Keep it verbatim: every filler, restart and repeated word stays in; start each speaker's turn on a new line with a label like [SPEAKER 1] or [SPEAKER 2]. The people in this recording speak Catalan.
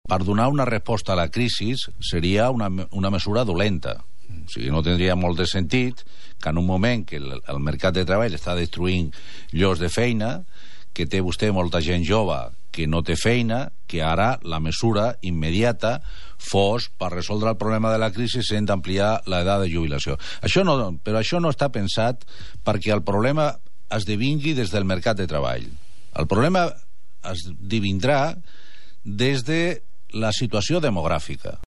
[SPEAKER 1] per donar una resposta a la crisi seria una, una mesura dolenta. O sigui, no tindria molt de sentit que en un moment que el, el mercat de treball està destruint llocs de feina, que té vostè molta gent jove que no té feina, que ara la mesura immediata fos per resoldre el problema de la crisi sent d'ampliar l'edat de jubilació. Això no, però això no està pensat perquè el problema esdevingui des del mercat de treball. El problema esdevindrà des de la situació demogràfica.